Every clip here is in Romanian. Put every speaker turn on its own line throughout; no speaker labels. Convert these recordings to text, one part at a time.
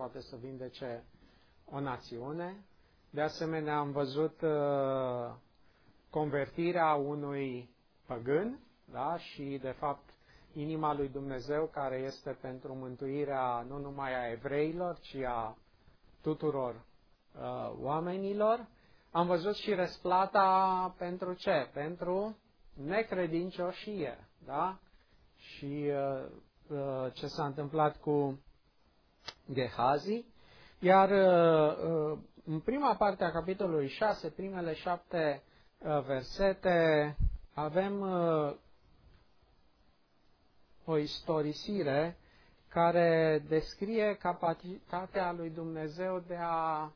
poate să vindece o națiune. De asemenea, am văzut convertirea unui păgân, da? Și, de fapt, inima lui Dumnezeu, care este pentru mântuirea nu numai a evreilor, ci a tuturor oamenilor. Am văzut și răsplata pentru ce? Pentru necredincioșie, da? Și ce s-a întâmplat cu Gehazi. Iar în prima parte a capitolului 6, primele 7 versete, avem o istorisire care descrie capacitatea lui Dumnezeu de a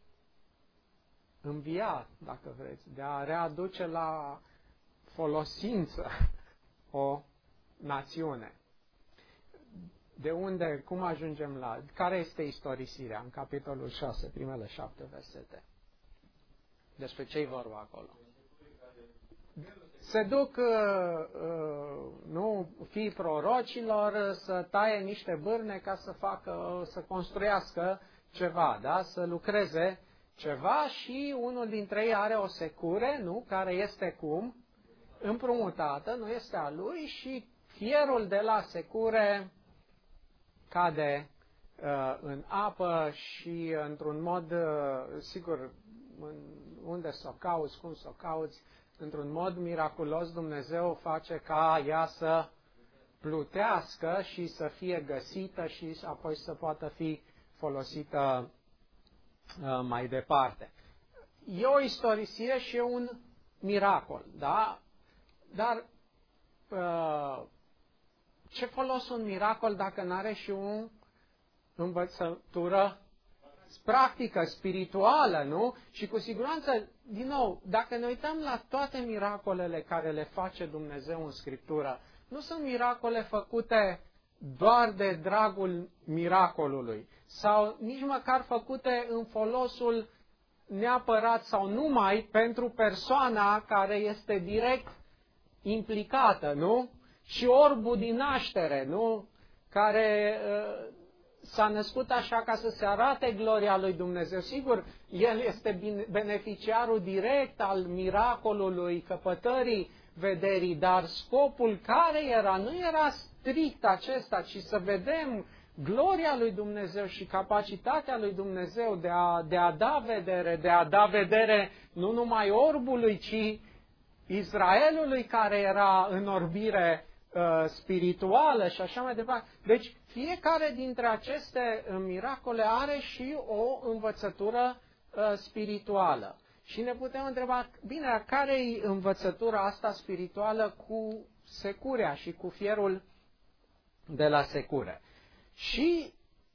învia, dacă vreți, de a readuce la folosință o națiune. De unde, cum ajungem la... Care este istorisirea în capitolul 6, primele 7 versete? Despre ce-i vorba acolo? Se duc fiii prorocilor să taie niște bârne ca să construiască ceva, da? Să lucreze ceva și unul dintre ei are o secure, nu? Care este cum? Împrumutată, nu este a lui și fierul de la secure cade în apă și într-un mod, sigur, unde să o cauți, cum să o cauți, într-un mod miraculos Dumnezeu face ca ea să plutească și să fie găsită și apoi să poată fi folosită mai departe. E o istorisire și e un miracol, da? Dar ce folos un miracol dacă nu are și o învățătură practică, spirituală, nu? Și cu siguranță, din nou, dacă ne uităm la toate miracolele care le face Dumnezeu în Scriptură, nu sunt miracole făcute doar de dragul miracolului sau nici măcar făcute în folosul neapărat sau numai pentru persoana care este direct implicată, nu? Și orbul din naștere, nu? Care s-a născut așa ca să se arate gloria lui Dumnezeu. Sigur, el este beneficiarul direct al miracolului căpătării vederii, dar scopul care era? Nu era strict acesta, ci să vedem gloria lui Dumnezeu și capacitatea lui Dumnezeu de a da vedere nu numai orbului, ci Israelului care era în orbire spirituală și așa mai departe. Deci fiecare dintre aceste miracole are și o învățătură spirituală. Și ne putem întreba, bine, care e învățătura asta spirituală cu securea și cu fierul de la secure? Și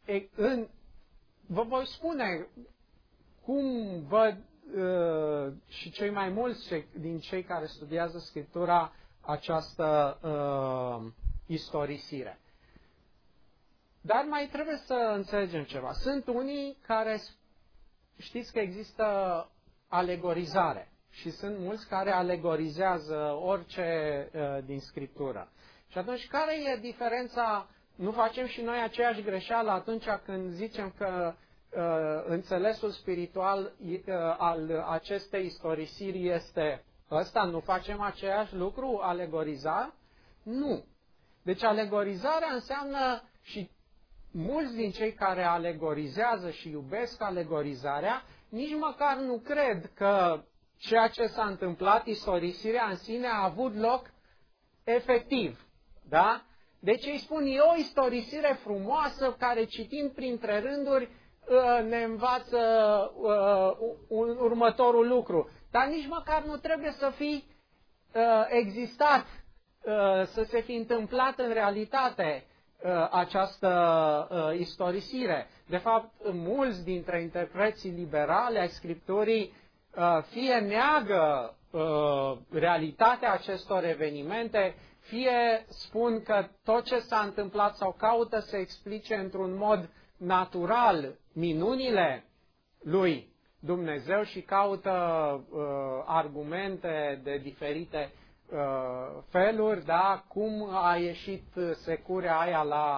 vă voi spune cum văd și cei mai mulți din cei care studiază Scriptura această istorisire. Dar mai trebuie să înțelegem ceva. Sunt unii care știți că există alegorizare și sunt mulți care alegorizează orice din Scriptură. Și atunci, care e diferența? Nu facem și noi aceeași greșeală atunci când zicem că înțelesul spiritual al acestei istorisiri este ăsta? Nu facem aceeași lucru, alegoriza? Nu. Deci alegorizarea înseamnă, și mulți din cei care alegorizează și iubesc alegorizarea, nici măcar nu cred că ceea ce s-a întâmplat, istorisirea în sine, a avut loc efectiv. Da? Deci îi spun, e o istorisire frumoasă care, citind printre rânduri, ne învață următorul lucru. Dar nici măcar nu trebuie să fi existat, să se fi întâmplat în realitate această istorisire. De fapt, mulți dintre interpreții liberale ai Scripturii fie neagă realitatea acestor evenimente, fie spun că tot ce s-a întâmplat sau caută să explice într-un mod natural minunile lui Dumnezeu și caută argumente de diferite feluri, da? Cum a ieșit securea aia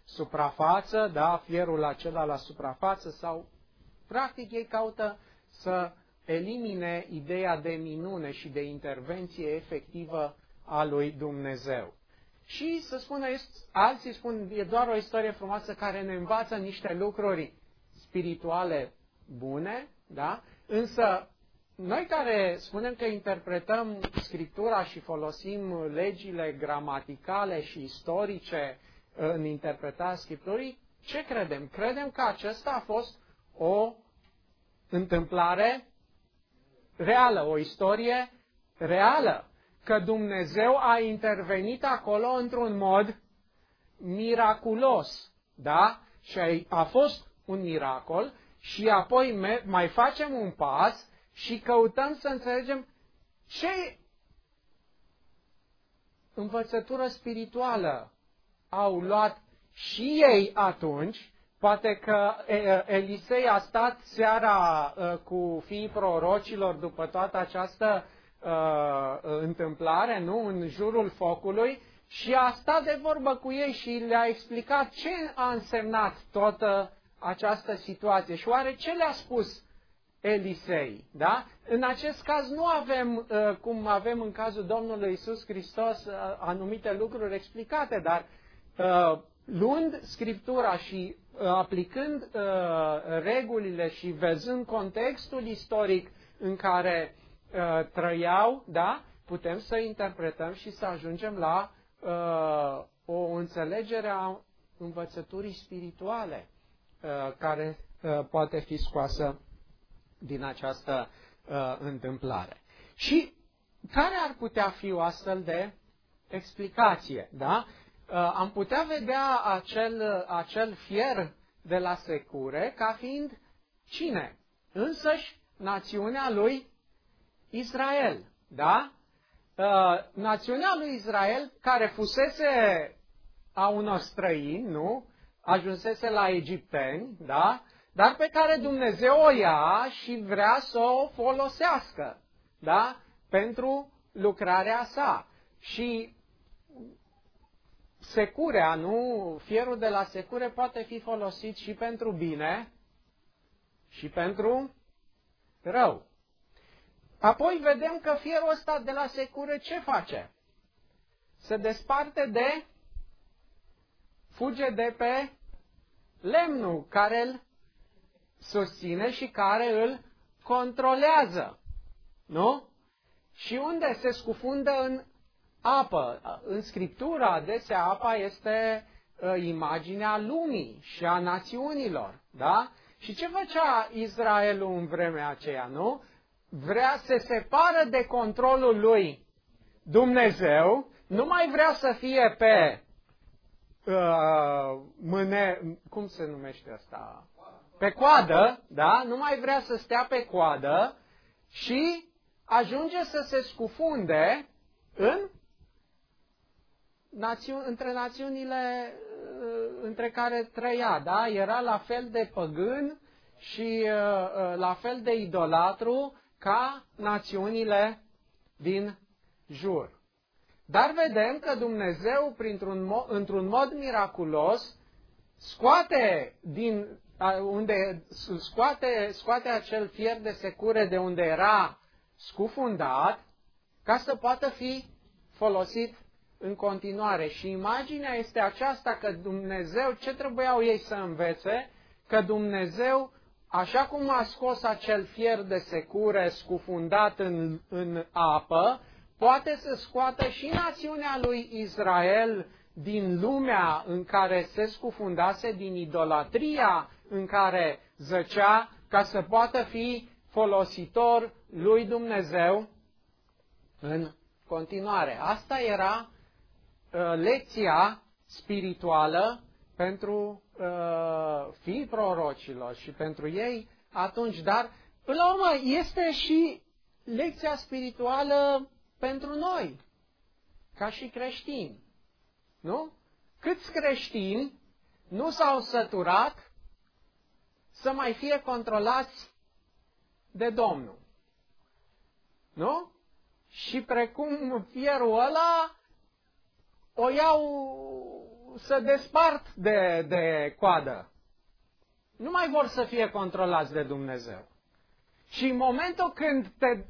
suprafață, da, fierul acela la suprafață, sau practic ei caută să elimine ideea de minune și de intervenție efectivă a lui Dumnezeu. Și să spună, alții spun, e doar o istorie frumoasă care ne învață niște lucruri spirituale bune, da? Însă noi care spunem că interpretăm Scriptura și folosim legile gramaticale și istorice în interpretarea Scripturii, ce credem? Credem că acesta a fost o întâmplare reală, o istorie reală, că Dumnezeu a intervenit acolo într-un mod miraculos, da? Și a fost un miracol și apoi mai facem un pas și căutăm să înțelegem ce învățătură spirituală au luat și ei atunci. Poate că Elisei a stat seara cu fiii prorocilor după toată această întâmplare, nu? În jurul focului, și a stat de vorbă cu ei și le-a explicat ce a însemnat toată această situație și oare ce le-a spus Elisei, da? În acest caz nu avem, cum avem în cazul Domnului Iisus Hristos, anumite lucruri explicate, dar luând Scriptura și aplicând regulile și văzând contextul istoric în care trăiau, da? Putem să interpretăm și să ajungem la o înțelegere a învățăturii spirituale care poate fi scoasă din această întâmplare. Și care ar putea fi o astfel de explicație? Da? Am putea vedea acel fier de la secure ca fiind cine? Însăși națiunea lui Israel. Da? Națiunea lui Israel care fusese a unor străini, nu? Ajunsese la egipteni, da? Dar pe care Dumnezeu o ia și vrea să o folosească, da? Pentru lucrarea sa. Și securea, nu? Fierul de la secure poate fi folosit și pentru bine și pentru rău. Apoi vedem că fierul ăsta de la secure ce face? Se desparte fuge de pe lemnul care îl susține și care îl controlează. Nu? Și unde se scufundă în apă. În Scriptură adesea apa este imaginea lumii și a națiunilor. Da? Și ce făcea Israelul în vremea aceea, nu? Vrea să se separă de controlul lui Dumnezeu, nu mai vrea să fie pe cum se numește asta? Pe coadă, da? Nu mai vrea să stea pe coadă și ajunge să se scufunde între națiunile între care trăia, da? Era la fel de păgân și la fel de idolatru ca națiunile din jur. Dar vedem că Dumnezeu, într-un mod miraculos, scoate acel fier de secure de unde era scufundat, ca să poată fi folosit în continuare. Și imaginea este aceasta că Dumnezeu, ce trebuiau ei să învețe? Că Dumnezeu, așa cum a scos acel fier de secure scufundat în apă, poate să scoată și națiunea lui Israel din lumea în care se scufundase, din idolatria în care zăcea, ca să poată fi folositor lui Dumnezeu în continuare. Asta era lecția spirituală pentru fiii prorocilor și pentru ei atunci, dar până la urmă este și lecția spirituală pentru noi, ca și creștini. Nu? Câți creștini nu s-au săturat să mai fie controlați de Domnul? Nu? Și precum fierul ăla, o iau să despart de coadă. Nu mai vor să fie controlați de Dumnezeu. Și în momentul când te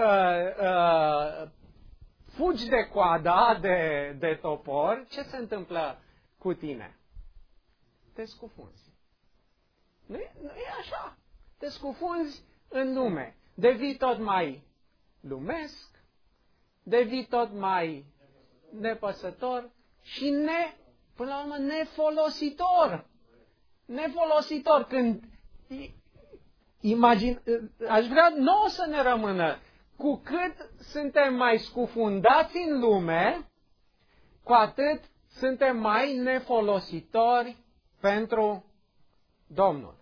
fugi de coada de topor, ce se întâmplă cu tine? Te scufunzi. Nu e așa. Te scufunzi în lume. Devii tot mai lumesc, devii tot mai nepăsător și până la urmă nefolositor. Nefolositor. Când aș vrea nouă să ne rămână, cu cât suntem mai scufundați în lume, cu atât suntem mai nefolositori pentru Domnul.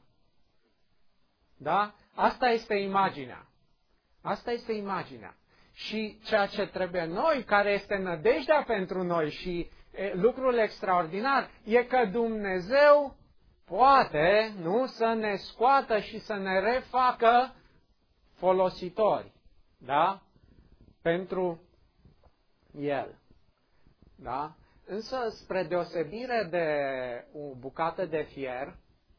Da? Asta este imaginea. Asta este imaginea. Și ceea ce trebuie noi, care este nădejdea pentru noi și lucrul extraordinar, e că Dumnezeu poate, nu, să ne scoată și să ne refacă folositori. Da? Pentru El. Da? Însă, spre deosebire de o bucată de fier,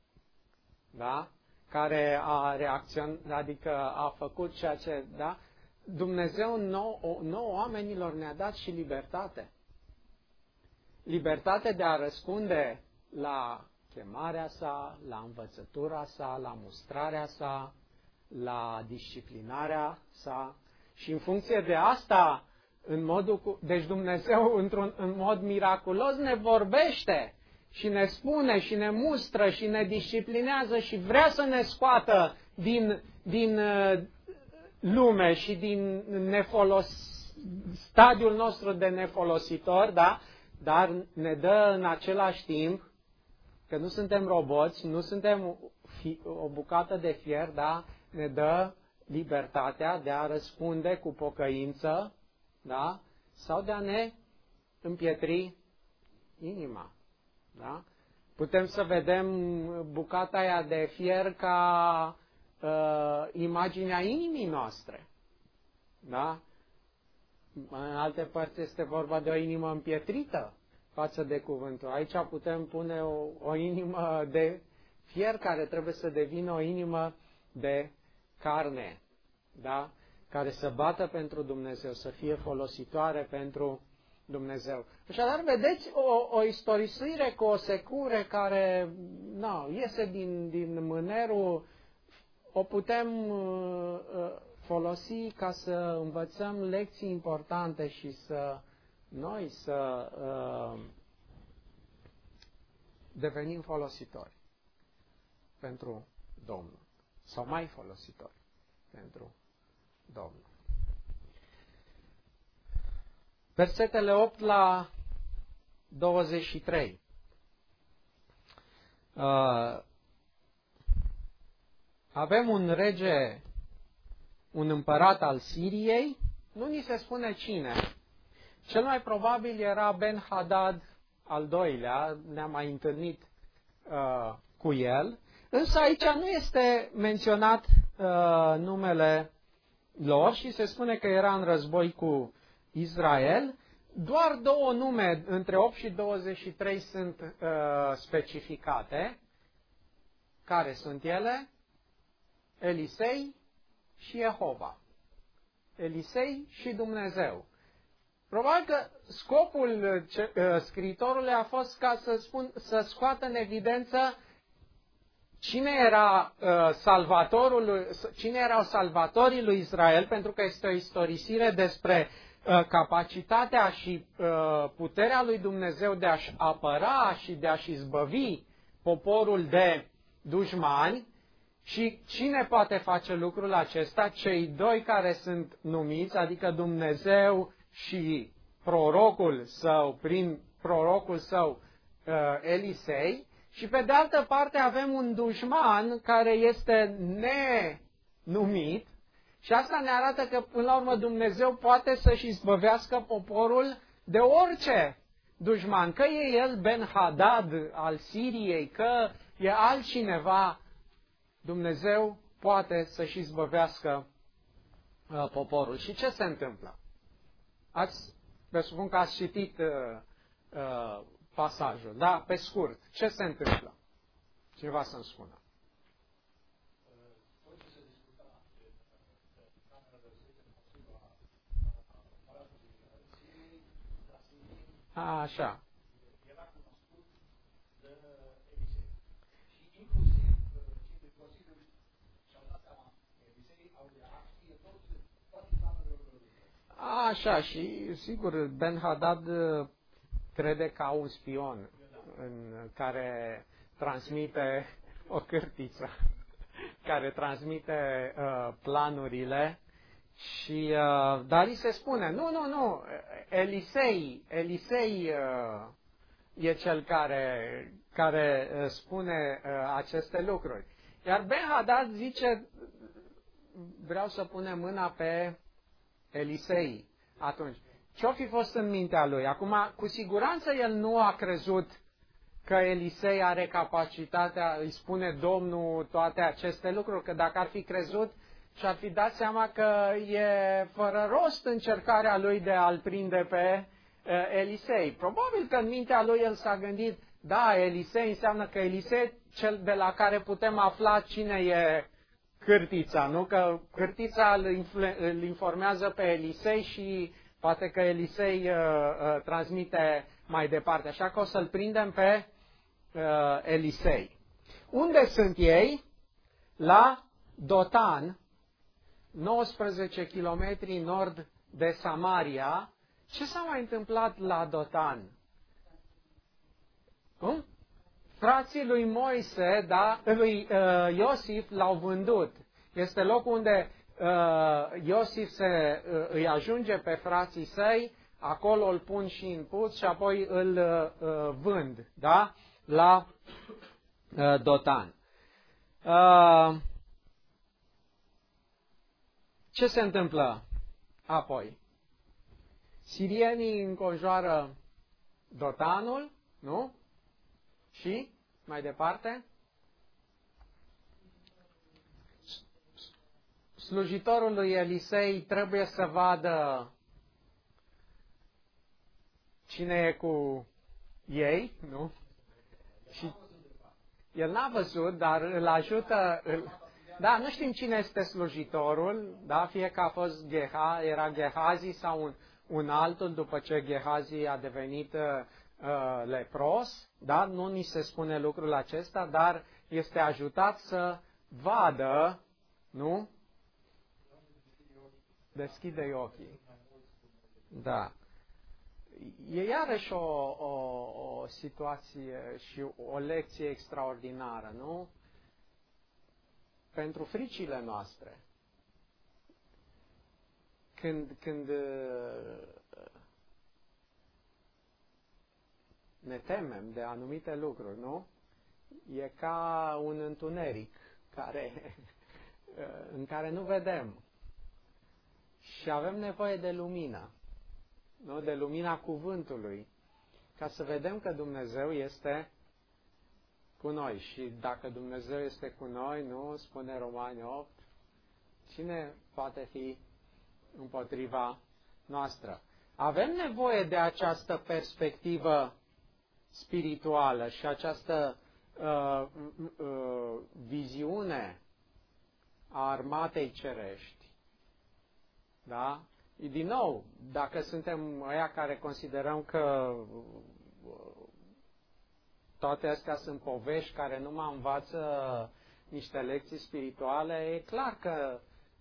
da? Care a reacționat, adică a făcut ceea ce, da? Dumnezeu nouă oamenilor ne-a dat și libertate. Libertate de a răspunde la chemarea sa, la învățătura sa, la mustrarea sa, la disciplinarea sa. Și în funcție de asta, deci Dumnezeu în mod miraculos ne vorbește și ne spune și ne mustră și ne disciplinează și vrea să ne scoată din lume și din stadiul nostru de nefolositor, da? Dar ne dă în același timp că nu suntem roboți, nu suntem o bucată de fier, da? Ne dă libertatea de a răspunde cu pocăință, da? Sau de a ne împietri inima. Da? Putem să vedem bucata aia de fier ca imaginea inimii noastre. Da? În alte părți este vorba de o inimă împietrită față de cuvântul. Aici putem pune o inimă de fier care trebuie să devină o inimă de carne, da? Care să bată pentru Dumnezeu, să fie folositoare pentru Dumnezeu. Așadar, vedeți o istorisire cu o secure care iese din mânerul, o putem folosi ca să învățăm lecții importante și noi să devenim folositori pentru Domnul. Sau mai folositori pentru Domnul. Versetele 8 la 23. Avem un rege, un împărat al Siriei, nu ni se spune cine. Cel mai probabil era Ben-Hadad al doilea, ne-am mai întâlnit cu el, însă aici nu este menționat numele lor și se spune că era în război cu Israel. Doar două nume, între 8 și 23, sunt specificate. Care sunt ele? Elisei și Jehova. Elisei și Dumnezeu. Probabil că scopul scriitorului a fost ca să scoată în evidență cine erau salvatorii lui Israel, pentru că este o istorisire despre capacitatea și puterea lui Dumnezeu de a-și apăra și de a-și izbăvi poporul de dușmani. Și cine poate face lucrul acesta? Cei doi care sunt numiți, adică Dumnezeu și prorocul său, prin prorocul său Elisei. Și pe de altă parte avem un dușman care este nenumit și asta ne arată că până la urmă Dumnezeu poate să-și izbăvească poporul de orice dușman. Că e el Ben-Hadad al Siriei, că e altcineva, Dumnezeu poate să-și izbăvească poporul. Și ce se întâmplă? Presupun că ați citit pasajul. Da, pe scurt. Ce se întâmplă? Cineva să-mi spună. Așa. Așa, și sigur, Ben-Hadad crede că au un spion în care transmite o cârtiță, care transmite planurile, și dar îi se spune, nu, Elisei e cel care spune aceste lucruri. Iar Ben-Hadad zice, vreau să punem mâna pe Elisei atunci. Ce-o fi fost în mintea lui? Acum, cu siguranță el nu a crezut că Elisei are capacitatea, îi spune Domnul toate aceste lucruri, că dacă ar fi crezut și-ar fi dat seama că e fără rost încercarea lui de a-l prinde pe Elisei. Probabil că în mintea lui el s-a gândit, da, Elisei înseamnă că Elisei, cel de la care putem afla cine e cârtița, nu? Că cârtița îl informează pe Elisei și poate că Elisei transmite mai departe. Așa că o să-l prindem pe Elisei. Unde sunt ei? La Dotan, 19 km nord de Samaria. Ce s-a mai întâmplat la Dotan? Cum? Frații lui Moise, da, lui Iosif l-au vândut. Este locul unde Iosif îi ajunge pe frații săi, acolo îl pun și în puț și apoi îl vând, da, la Dotan. Ce se întâmplă apoi? Sirienii înconjoară Dotanul, nu? Și, mai departe, slujitorul lui Elisei trebuie să vadă cine e cu ei, nu? Și el n-a văzut, dar îl ajută. Da, nu știm cine este slujitorul, da? Fie că a fost era Gehazi sau un altul după ce Gehazi a devenit lepros, da? Nu ni se spune lucrul acesta, dar este ajutat să vadă, nu? Deschide ochii. Da. E iarăși o situație și o lecție extraordinară, nu? Pentru fricile noastre. Când ne temem de anumite lucruri, nu? E ca un întuneric în care nu vedem. Și avem nevoie de lumină, nu? De lumina cuvântului, ca să vedem că Dumnezeu este cu noi. Și dacă Dumnezeu este cu noi, nu? Spune Romani 8, cine poate fi împotriva noastră? Avem nevoie de această perspectivă spirituală și această viziune a armatei cerești. Da? Din nou, dacă suntem ăia care considerăm că toate astea sunt povești care nu mă învață niște lecții spirituale, e clar că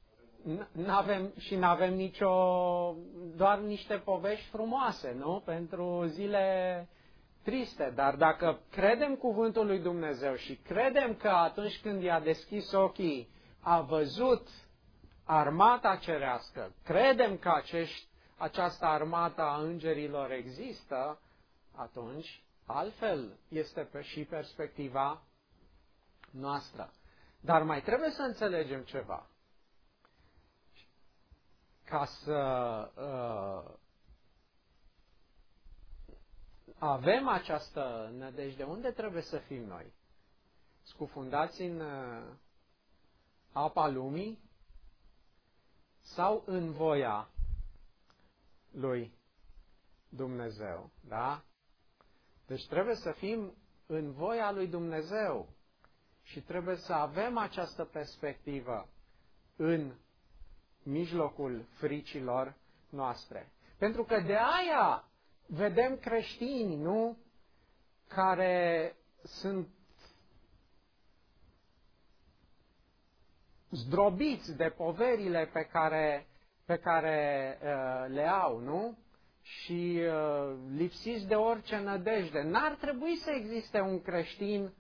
n-avem doar niște povești frumoase, nu? Pentru zile triste. Dar dacă credem cuvântul lui Dumnezeu și credem că atunci când i-a deschis ochii, a văzut armata cerească, credem că această armată a îngerilor există, atunci altfel este și perspectiva noastră. Dar mai trebuie să înțelegem ceva. Ca să avem această nădejde, unde trebuie să fim noi? Scufundați în apa lumii sau în voia lui Dumnezeu? Da? Deci trebuie să fim în voia lui Dumnezeu și trebuie să avem această perspectivă în mijlocul fricilor noastre. Pentru că de aia vedem creștini, nu? Care sunt zdrobiți de poverile pe care le au, nu? Și lipsiți de orice nădejde. N-ar trebui să existe un creștin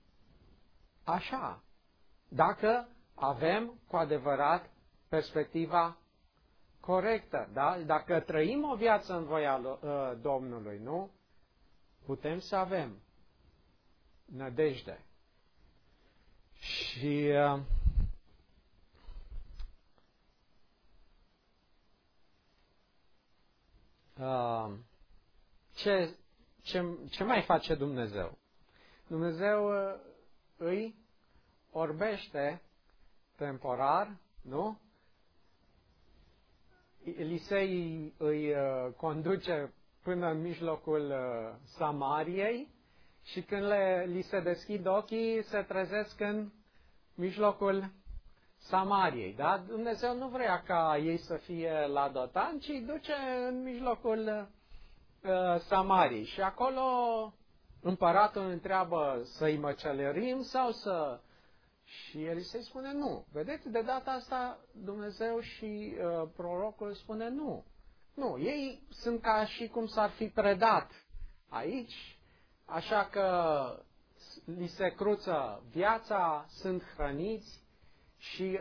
așa, dacă avem cu adevărat perspectiva corectă, da? Dacă trăim o viață în voia Domnului, nu? Putem să avem nădejde. Și ce mai face Dumnezeu? Dumnezeu îi orbește temporar, nu? Elisei îi conduce până în mijlocul Samariei și când li se deschid ochii, se trezesc în mijlocul Samariei. Da? Dumnezeu nu vrea ca ei să fie la Dotan, ci îi duce în mijlocul Samariei. Și acolo împăratul întreabă să-i măcelărim sau să... Și Elisei spune nu. Vedeți, de data asta Dumnezeu și prorocul spune nu. Nu, ei sunt ca și cum s-ar fi predat aici, așa că li se cruță viața, sunt hrăniți și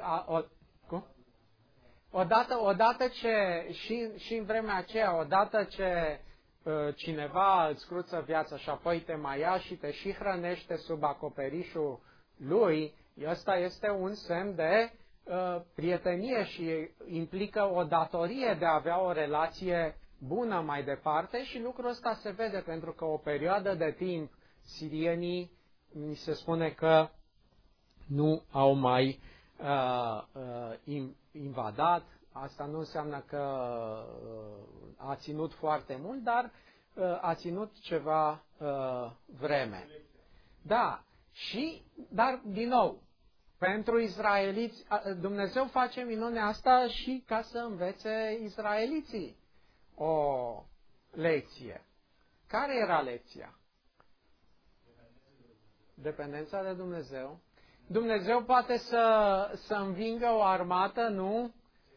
odată ce, și în vremea aceea, odată ce cineva îți cruță viața și apoi te mai ia și te și hrănește sub acoperișul lui, ăsta este un semn de prietenie și implică o datorie de a avea o relație bună mai departe și lucrul ăsta se vede pentru că o perioadă de timp sirienii, mi se spune că nu au mai invadat. Asta nu înseamnă că a ținut foarte mult, dar a ținut ceva vreme. Da, dar din nou, pentru izraeliți, Dumnezeu face minunea asta și ca să învețe izraeliții o lecție. Care era lecția? Dependența de Dumnezeu. Dumnezeu poate să învingă o armată, nu?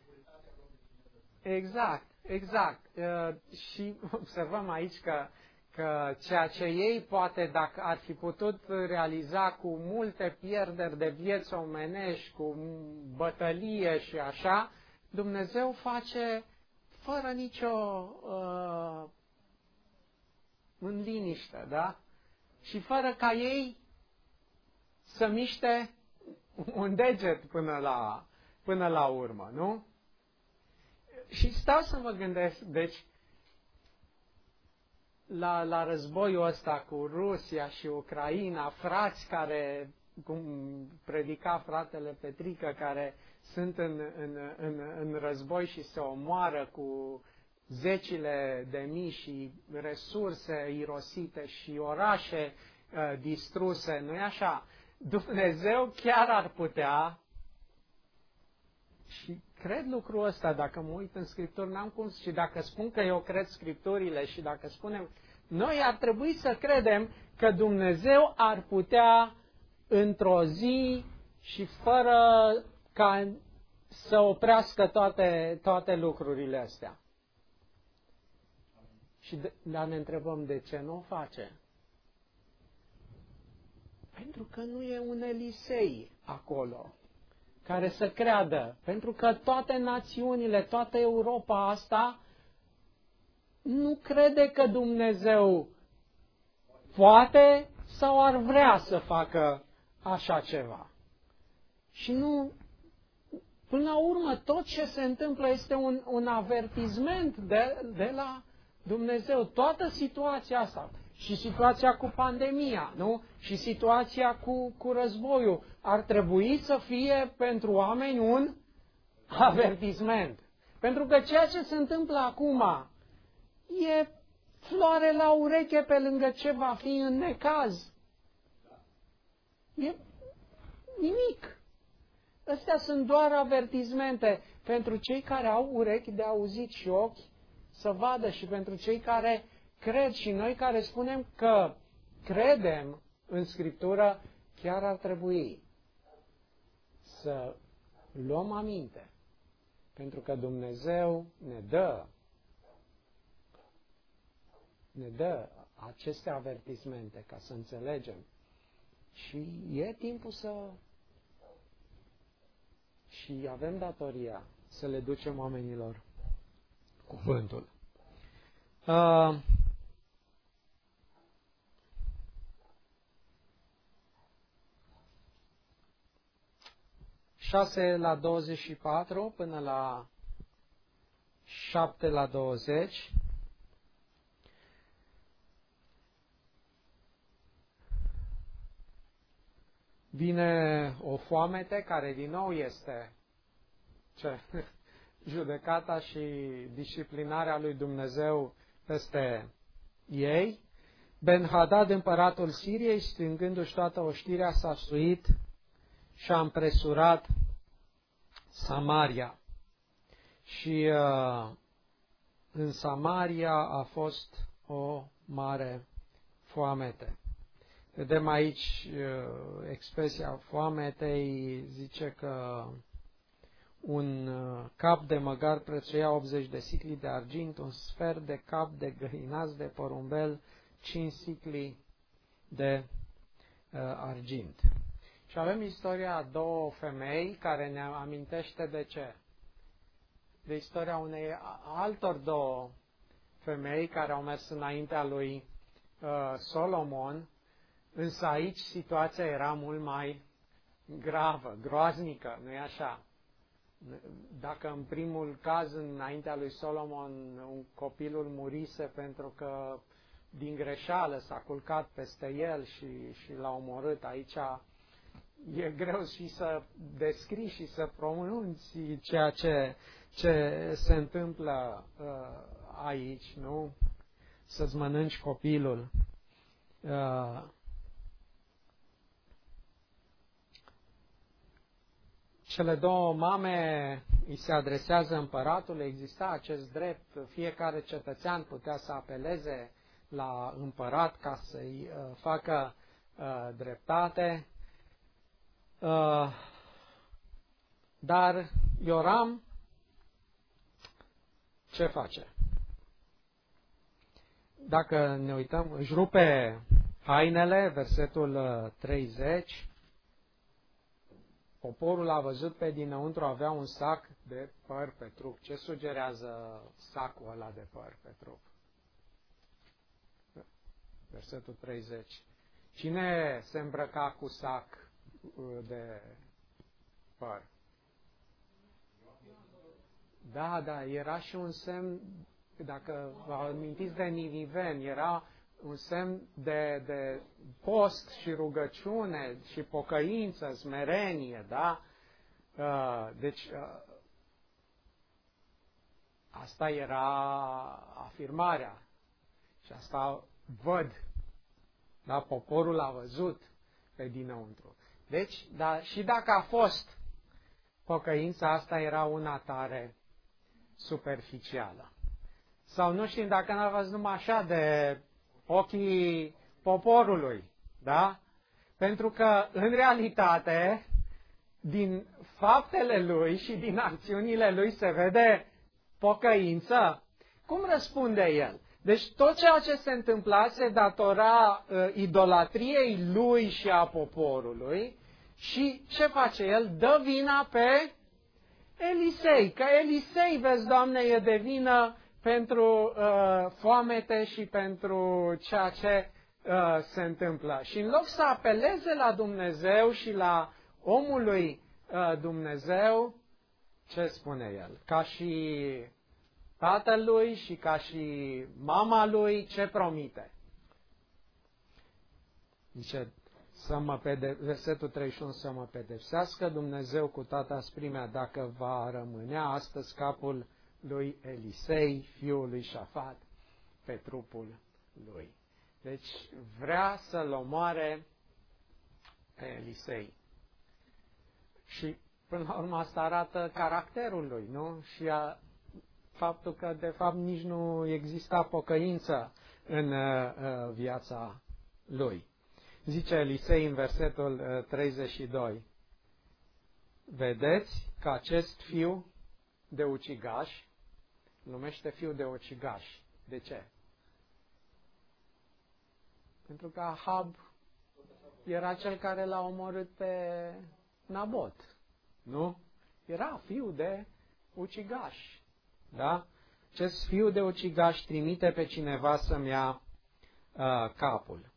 Exact. Și observăm aici că ceea ce ei poate, dacă ar fi putut realiza cu multe pierderi de vieți omenești, cu bătălie și așa, Dumnezeu face fără nicio în liniște, da? Și fără ca ei să miște un deget până la urmă, nu? Și stau să mă gândesc, deci, la războiul ăsta cu Rusia și Ucraina, frați care, cum predica fratele Petrică, care sunt în război și se omoară cu zecile de mii și resurse irosite și orașe distruse, nu-i așa? Dumnezeu chiar ar putea, și cred lucrul ăsta, dacă mă uit în Scripturi, n-am cum, și dacă spun că eu cred Scripturile și dacă spunem, noi ar trebui să credem că Dumnezeu ar putea într-o zi și fără ca să oprească toate lucrurile astea. Dar ne întrebăm de ce nu o face. Pentru că nu e un Elisei acolo care să creadă. Pentru că toate națiunile, toată Europa asta nu crede că Dumnezeu poate sau ar vrea să facă așa ceva. Și nu, până la urmă, tot ce se întâmplă este un avertisment de la Dumnezeu. Toată situația asta. Și situația cu pandemia, nu? Și situația cu războiul ar trebui să fie pentru oameni un avertisment. Pentru că ceea ce se întâmplă acum e floare la ureche pe lângă ce va fi în necaz. E nimic. Astea sunt doar avertizmente pentru cei care au urechi de auzit și ochi să vadă și pentru cei care cred și noi care spunem că credem în Scriptură, chiar ar trebui să luăm aminte. Pentru că Dumnezeu ne dă aceste avertismente ca să înțelegem. Și e timpul și avem datoria să le ducem oamenilor cuvântul. 6:24 până la 7:20. Vine o foamete care din nou este judecata și disciplinarea lui Dumnezeu peste ei. Ben-Hadad, împăratul Siriei, strângându-și toată oștirea, s-a suit și a împresurat Samaria. Și în Samaria a fost o mare foamete. Vedem aici expresia foametei, zice că un cap de măgar prețuia 80 de sicli de argint, un sfert de cap de găinați de porumbel, 5 sicli de argint. Și avem istoria a două femei care ne amintește de ce? De istoria unei altor două femei care au mers înaintea lui Solomon, însă aici situația era mult mai gravă, groaznică, nu-i așa? Dacă în primul caz, înaintea lui Solomon, un copilul murise pentru că din greșeală s-a culcat peste el și l-a omorât, aici e greu și să descrii și să pronunți ceea ce se întâmplă aici, nu? Să-ți mănânci copilul. Cele două mame îi se adresează împăratului, exista acest drept, fiecare cetățean putea să apeleze la împărat ca să-i facă dreptate. Dar Ioram ce face? Dacă ne uităm, își rupe hainele, versetul 30, poporul a văzut pe dinăuntru, avea un sac de păr pe trup. Ce sugerează sacul ăla de păr pe trup? Versetul 30. Cine se îmbrăca cu sac de păr? Da, era și un semn, dacă vă amintiți de Niniven, era un semn de post și rugăciune și pocăință, smerenie, da? Deci, asta era afirmarea. Și asta văd. Da? Poporul a văzut pe dinăuntru. Deci, și dacă a fost pocăința, asta era una tare superficială. Sau nu știm dacă n-a văzut numai așa de ochii poporului, da? Pentru că, în realitate, din faptele lui și din acțiunile lui se vede pocăință. Cum răspunde el? Deci tot ceea ce se întâmpla se datora idolatriei lui și a poporului și ce face el? Dă vina pe Elisei, că Elisei, vezi, Doamne, e de vină pentru foamete și pentru ceea ce se întâmplă. Și în loc să apeleze la Dumnezeu și la omul lui Dumnezeu, ce spune el? Ca și tatăl lui și ca și mama lui, ce promite? Zice, versetul 31, să mă pedepsească Dumnezeu cu toată asprimea dacă va rămânea astăzi capul lui Elisei, fiul lui Șafat. pe trupul lui. Deci vrea să-l omoare pe Elisei. Și până la urmă asta arată caracterul lui, nu? Și faptul că de fapt nici nu exista pocăință în viața lui. Zice Elisei în versetul 32. Vedeți că acest fiu de ucigaș, numește fiu de ucigaș. De ce? Pentru că Ahab era cel care l-a omorât pe Nabot. Nu? Era fiu de ucigaș. Da? Acest fiu de ucigaș trimite pe cineva să-mi ia capul.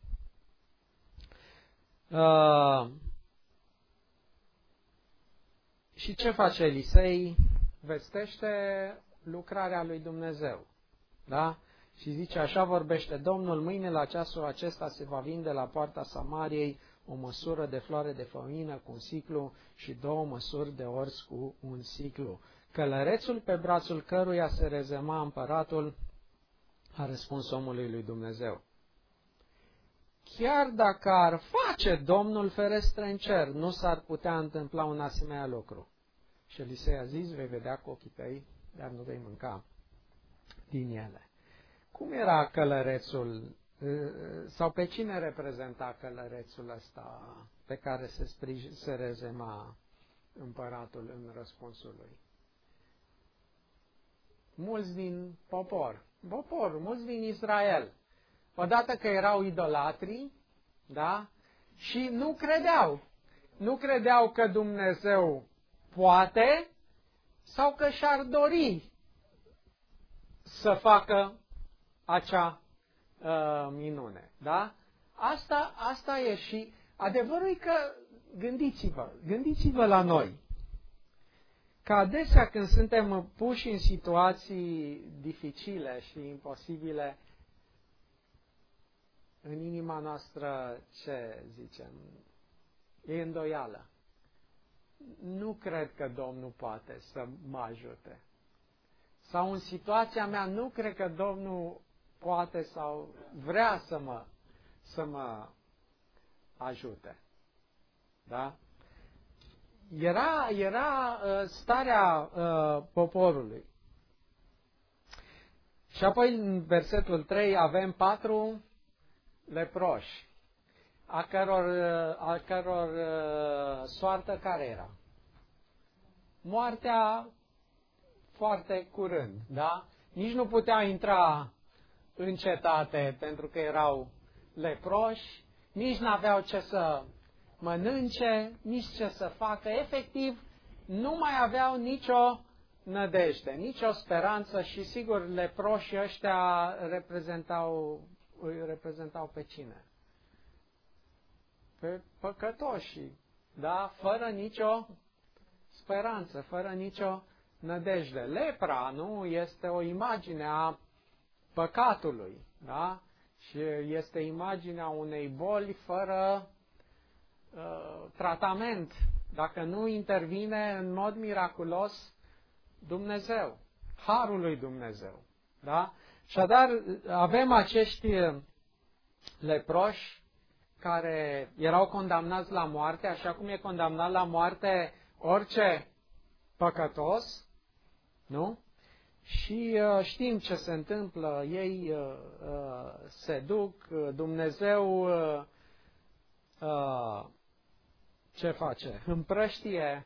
Și ce face Elisei? Vestește lucrarea lui Dumnezeu. Da? Și zice, așa vorbește Domnul, mâine la ceasul acesta se va vinde la poarta Samariei o măsură de floare de făină cu un siclu și 2 măsuri de ors cu un siclu. Călărețul pe brațul căruia se rezema împăratul a răspuns omului lui Dumnezeu. Chiar dacă ar face Domnul ferestre în cer, nu s-ar putea întâmpla un asemenea lucru. Și Elisei a zis, vei vedea cu ochii tăi, dar nu vei mânca din ele. Cum era călărețul, sau pe cine reprezenta călărețul ăsta pe care se rezema împăratul în răspunsul lui? Mulți din poporul, mulți din Israel, odată că erau idolatri, da? Și nu credeau că Dumnezeu poate sau că și-ar dori să facă acea minune. Da? Asta e și adevărul e că gândiți-vă la noi. Că adesea când suntem puși în situații dificile și imposibile, în inima noastră, ce zicem? E îndoială. Nu cred că Domnul poate să mă ajute. Sau în situația mea, nu cred că Domnul poate sau vrea să mă ajute. Da? Era starea poporului. Și apoi în versetul 3 avem 4 leproși, a căror soartă care era? Moartea foarte curând, da? Nici nu putea intra în cetate pentru că erau leproși, nici n-aveau ce să mănânce, nici ce să facă. Efectiv, nu mai aveau nicio nădejde, nicio speranță și sigur leproșii ăștia reprezentau pe cine? Pe păcătoșii, da? Fără nicio speranță, fără nicio nădejde. Lepra, nu? Este o imagine a păcatului, da? Și este imaginea unei boli fără tratament. Dacă nu intervine în mod miraculos Dumnezeu, harul lui Dumnezeu, da? Așadar, avem acești leproși care erau condamnați la moarte, așa cum e condamnat la moarte orice păcătos, nu? Și știm ce se întâmplă, ei se duc, Dumnezeu ce face? Împrăștie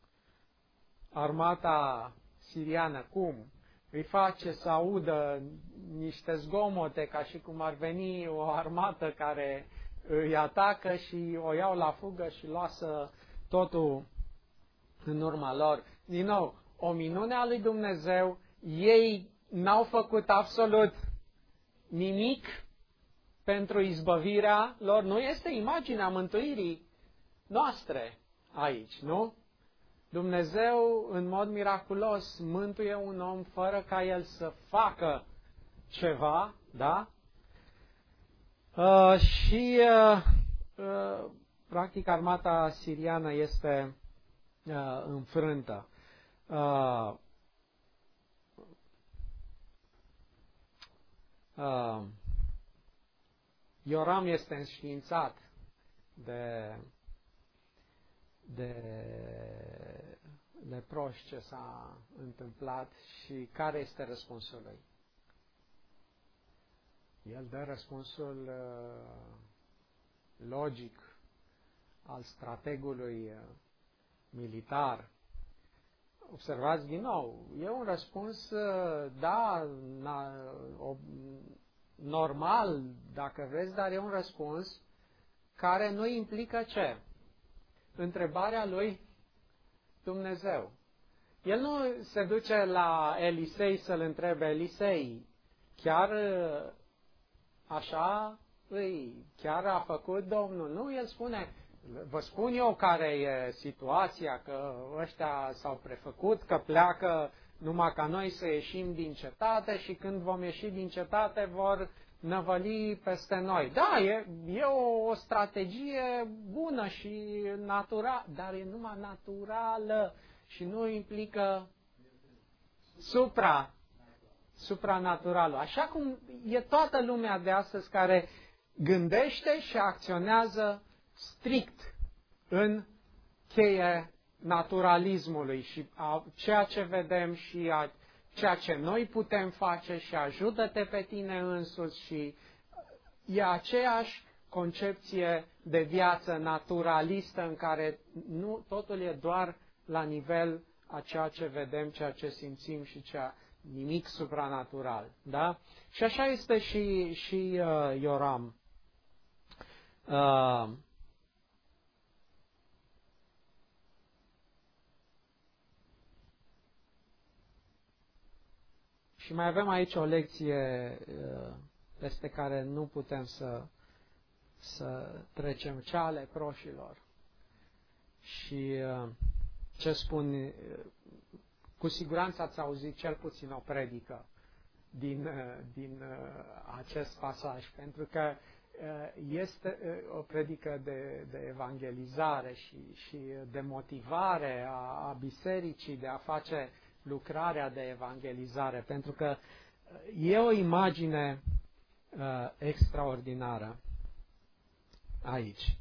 armata siriană, cum? Îi face să audă niște zgomote ca și cum ar veni o armată care îi atacă și o iau la fugă și lasă totul în urma lor. Din nou, o minune a lui Dumnezeu, ei n-au făcut absolut nimic pentru izbăvirea lor. Nu este imaginea mântuirii noastre aici, nu? Dumnezeu, în mod miraculos, mântuie un om fără ca el să facă ceva, da? Practic, armata siriană este înfrântă. Ioram este înștiințat de leproși ce s-a întâmplat și care este răspunsul lui. El dă răspunsul logic al strategului militar. Observați din nou, e un răspuns, da, normal, dacă vreți, dar e un răspuns care nu implică ce? Întrebarea lui Dumnezeu. El nu se duce la Elisei să-l întrebe, Elisei, chiar așa chiar a făcut Domnul? Nu, el spune, vă spun eu care e situația, că ăștia s-au prefăcut, că pleacă numai ca noi să ieșim din cetate și când vom ieși din cetate vor năvăli peste noi. Da, e o strategie bună și naturală, dar e numai naturală și nu implică supranaturalul. Așa cum e toată lumea de astăzi care gândește și acționează strict în cheie naturalismului și a ceea ce vedem și a ceea ce noi putem face și ajută-te pe tine însuți și e aceeași concepție de viață naturalistă în care nu totul e doar la nivel a ceea ce vedem, ceea ce simțim și nimic supranatural. Da? Și așa este și Ioram. Și mai avem aici o lecție peste care nu putem să trecem, cea ale leproșilor. Și ce spun, cu siguranță ați auzit cel puțin o predică din acest pasaj, pentru că este o predică de evangelizare și de motivare a bisericii de a face lucrarea de evangelizare, pentru că e o imagine extraordinară aici.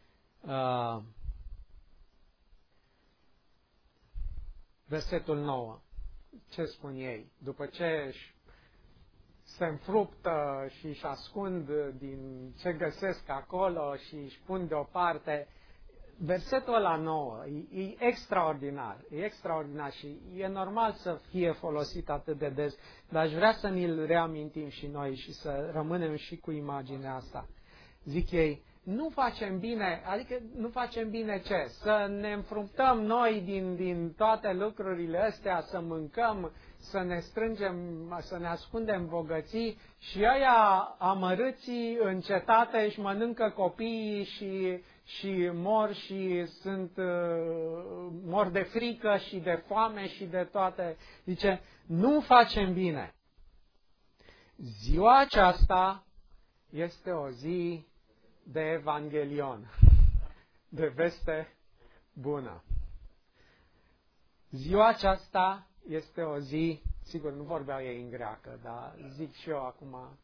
Versetul 9. Ce spun ei? După ce se înfruptă și își ascund din ce găsesc acolo și își pun deoparte, versetul ăla 9 e extraordinar, și e normal să fie folosit atât de des, dar aș vrea să ni-l reamintim și noi și să rămânem și cu imaginea asta. Zic ei, nu facem bine, adică nu facem bine ce? Să ne înfruntăm noi din toate lucrurile astea, să mâncăm, să ne strângem, să ne ascundem bogății și ăia amărâții în cetate își mănâncă copiii și mor și mor de frică și de foame și de toate. Zice, nu facem bine. Ziua aceasta este o zi de Evangelion, de veste bună. Ziua aceasta este o zi, sigur nu vorbeau ei în greacă, dar zic și eu acum,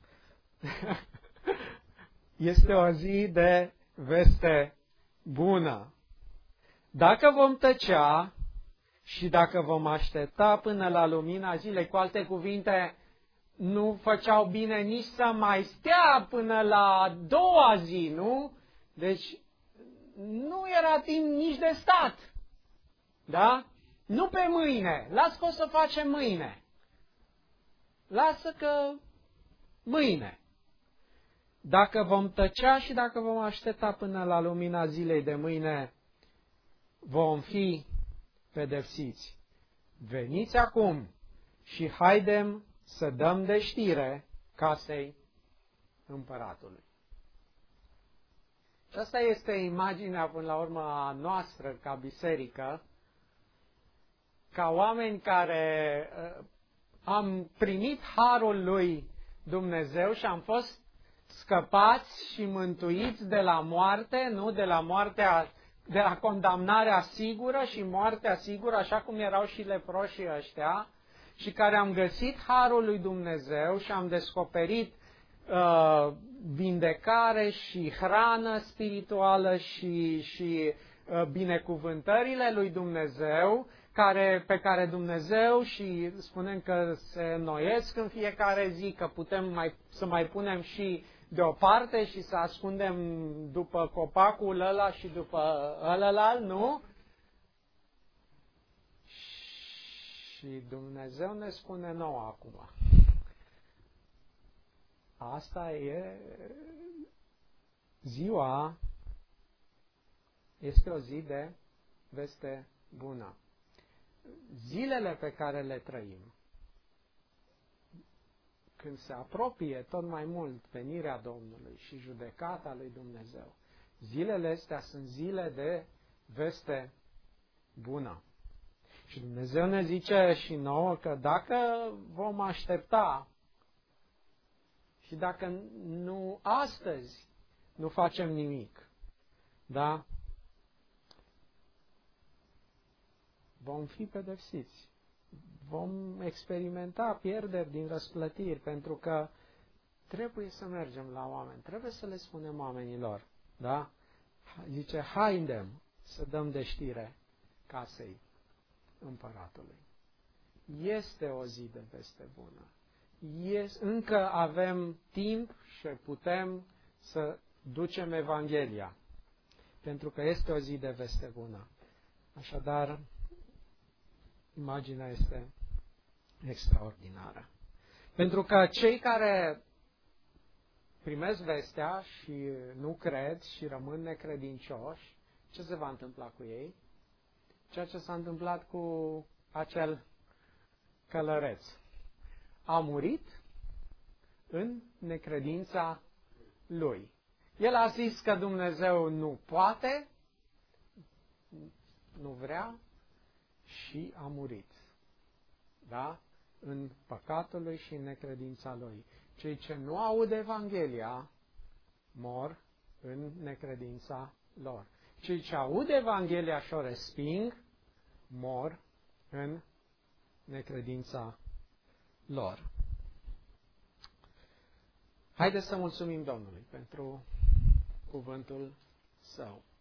este o zi de veste bună. Dacă vom tăcea și dacă vom aștepta până la lumina zilei, cu alte cuvinte, nu făceau bine nici să mai stea până la a doua zi, nu? Deci nu era timp nici de stat. Da? Nu pe mâine. Lasă că o să facem mâine. Lasă că mâine. Dacă vom tăcea și dacă vom aștepta până la lumina zilei de mâine, vom fi pedepsiți. Veniți acum și haidem să dăm de știre casei împăratului. Și asta este imaginea, până la urmă, a noastră ca biserică, ca oameni care am primit harul lui Dumnezeu și am fost scăpați și mântuiți de la moarte, nu de la condamnarea sigură și moartea sigură, așa cum erau și leproșii ăștia, și care am găsit harul lui Dumnezeu și am descoperit vindecare și hrană spirituală și binecuvântările lui Dumnezeu, pe care Dumnezeu, și spunem că se înnoiesc în fiecare zi, că putem să mai punem și deoparte și să ascundem după copacul ăla și după ălălalt, nu? Și Dumnezeu ne spune nouă acum. Asta e ziua, este o zi de veste bună. Zilele pe care le trăim, când se apropie tot mai mult venirea Domnului și judecata lui Dumnezeu, zilele astea sunt zile de veste bună. Și Dumnezeu ne zice și nouă că dacă vom aștepta și dacă nu astăzi nu facem nimic, da? Vom fi pedepsiți. Vom experimenta pierderi din răsplătiri, pentru că trebuie să mergem la oameni, trebuie să le spunem oamenilor, da? Zice, haidem să dăm de știre casei împăratului. Este o zi de veste bună. Încă avem timp și putem să ducem Evanghelia, pentru că este o zi de veste bună. Așadar, imaginea este extraordinară. Pentru că cei care primesc vestea și nu cred și rămân necredincioși, ce se va întâmpla cu ei? Ceea ce s-a întâmplat cu acel călăreț. A murit în necredința lui. El a zis că Dumnezeu nu poate, nu vrea și a murit. Da? În păcatul lui și în necredința lui. Cei ce nu aud Evanghelia mor în necredința lor. Cei ce aud Evanghelia și o resping mor în necredința lor. Haideți să mulțumim Domnului pentru cuvântul Său.